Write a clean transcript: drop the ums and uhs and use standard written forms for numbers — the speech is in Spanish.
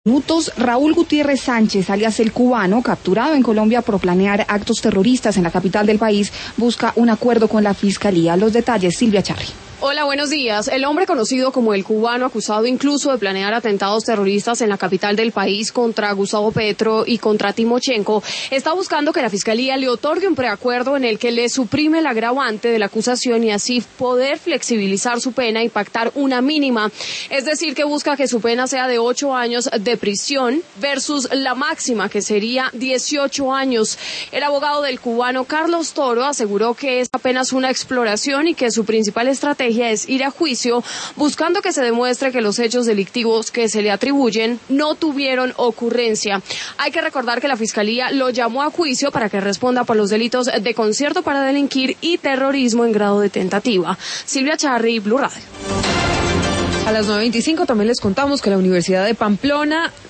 Minutos, Raúl Gutiérrez Sánchez, alias El Cubano, capturado en Colombia por planear actos terroristas en la capital del país, busca un acuerdo con la Fiscalía. Los detalles, Silvia Charri. Hola, buenos días. El hombre conocido como El Cubano, acusado incluso de planear atentados terroristas en la capital del país contra Gustavo Petro y contra Timochenko, está buscando que la Fiscalía le otorgue un preacuerdo en el que le suprime el agravante de la acusación y así poder flexibilizar su pena y pactar una mínima. Es decir, que busca que su pena sea de 8 años de prisión versus la máxima, que sería 18 años. El abogado del Cubano, Carlos Toro, aseguró que es apenas una exploración y que su principal estrategia es ir a juicio buscando que se demuestre que los hechos delictivos que se le atribuyen no tuvieron ocurrencia. Hay que recordar que la Fiscalía lo llamó a juicio para que responda por los delitos de concierto para delinquir y terrorismo en grado de tentativa. Silvia Charri, Blue Radio. A las 9:25 también les contamos que la Universidad de Pamplona